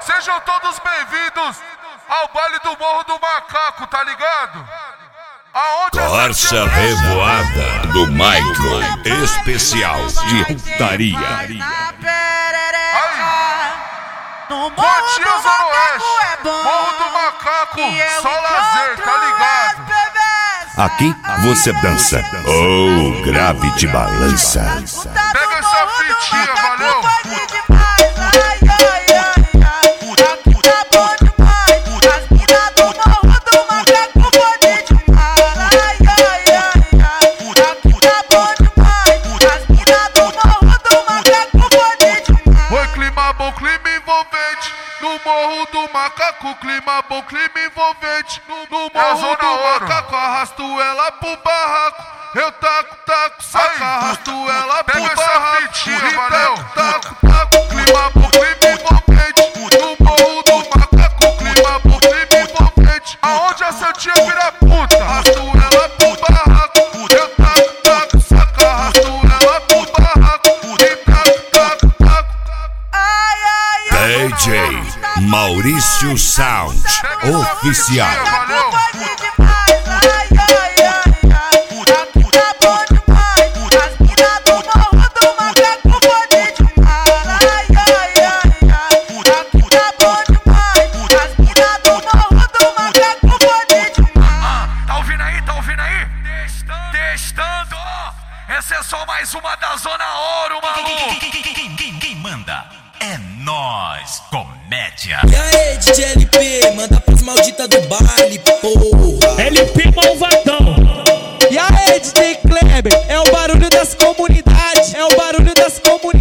Sejam todos bem-vindos ao baile do Morro do Macaco, tá ligado? Corsa Revoada do Micro, especial de putaria. Cotia Zona Oeste, Morro do Macaco, só lazer, tá ligado? Aqui você dança, ou grave de balança. Pega essa fitinha, valeu? No Morro do Macaco, clima bom, clima envolvente. No Morro do Macaco, arrasto ela pro barraco. Eu taco, saca, arrasto ela pro barraco. Valeu. Taco, clima bom, clima envolvente. No Morro do Macaco, clima bom, clima envolvente. Aonde a Santinha vira puta, arrasto ela pro barraco. Eu taco, saca, arrasto ela pro barraco. DJ Maurício Sound Oficial. Tá ouvindo aí? Testando. Essa é só mais uma da Zona Ouro, maluco. Quem manda? É nós, comédia. E aí, DJ LP, manda pras malditas do baile, porra. LP malvadão. E aí, DJ Kleber, é o barulho das comunidades,